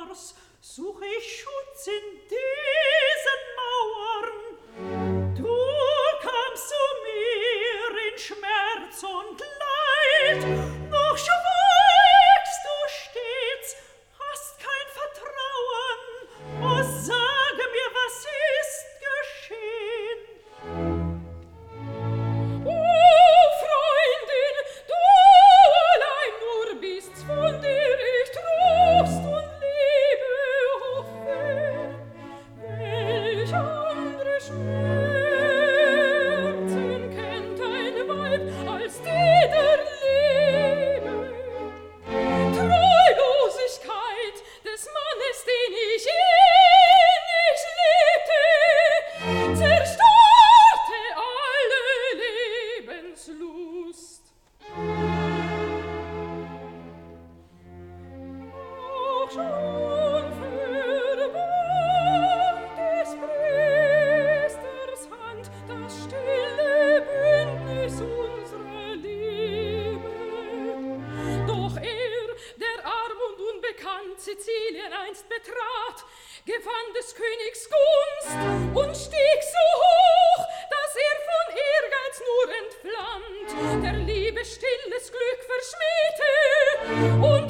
Mars such ich Schutz in diesen Mauern. Du kamst zu mir in Schmerz und Leid, noch schweigst du stets, hast kein Vertrauen. Oh, sage mir, was ist geschehen? Oh, Freundin, du allein nur bist's, von der ich Trost und Liebe hoffe. Welch andere Schmerzen kennt ein Weib als die der Liebe? Treulosigkeit des Mannes, den ich innig liebte, zerstörte alle Lebenslust. Auch schon verband des Priesters Hand das stille Bündnis unserer Liebe. Doch der arm und unbekannt Sizilien einst betrat, gewann des Königs Gunst und stieg so hoch, dass von Ehrgeiz nur entflammt, der Liebe stilles Glück verschmähte und